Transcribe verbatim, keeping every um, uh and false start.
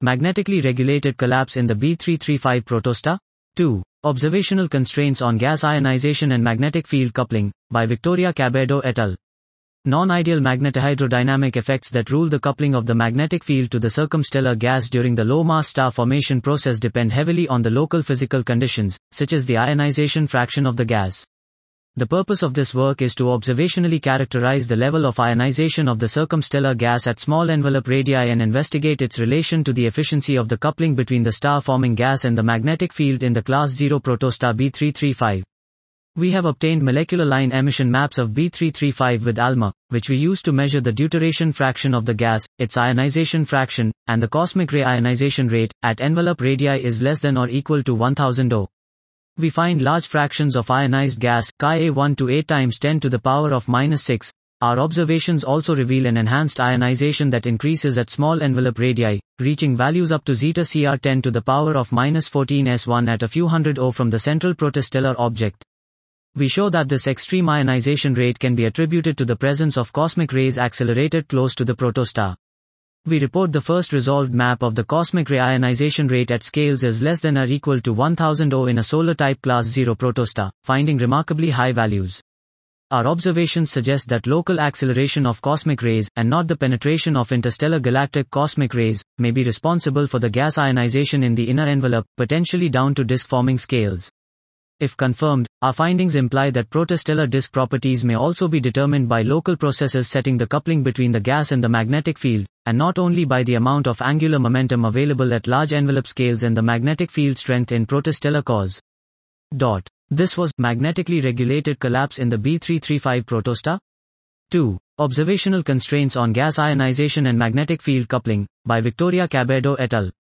Magnetically regulated collapse in the B three thirty-five protostar. two. Observational constraints on gas ionization and magnetic field coupling, by Victoria Cabello et al. Non-ideal magnetohydrodynamic effects that rule the coupling of the magnetic field to the circumstellar gas during the low-mass star formation process depend heavily on the local physical conditions, such as the ionization fraction of the gas. The purpose of this work is to observationally characterize the level of ionization of the circumstellar gas at small envelope radii and investigate its relation to the efficiency of the coupling between the star-forming gas and the magnetic field in the class zero protostar B three thirty-five. We have obtained molecular line emission maps of B three thirty-five with ALMA, which we use to measure the deuteration fraction of the gas, its ionization fraction, and the cosmic ray ionization rate, at envelope radii is less than or equal to one thousand O. We find large fractions of ionized gas, chi A one to eight times ten to the power of minus six. Our observations also reveal an enhanced ionization that increases at small envelope radii, reaching values up to zeta C R ten to the power of minus fourteen S one at a few hundred O from the central protostellar object. We show that this extreme ionization rate can be attributed to the presence of cosmic rays accelerated close to the protostar. We report the first resolved map of the cosmic ray ionization rate at scales is less than or equal to one thousand O in a solar-type class zero protostar, finding remarkably high values. Our observations suggest that local acceleration of cosmic rays, and not the penetration of interstellar galactic cosmic rays, may be responsible for the gas ionization in the inner envelope, potentially down to disk-forming scales. If confirmed, our findings imply that protostellar disk properties may also be determined by local processes setting the coupling between the gas and the magnetic field, and not only by the amount of angular momentum available at large envelope scales and the magnetic field strength in protostellar cores. Dot. This was magnetically regulated collapse in the B three thirty-five protostar. two. Observational constraints on gas ionization and magnetic field coupling, by Victoria Cabello et al.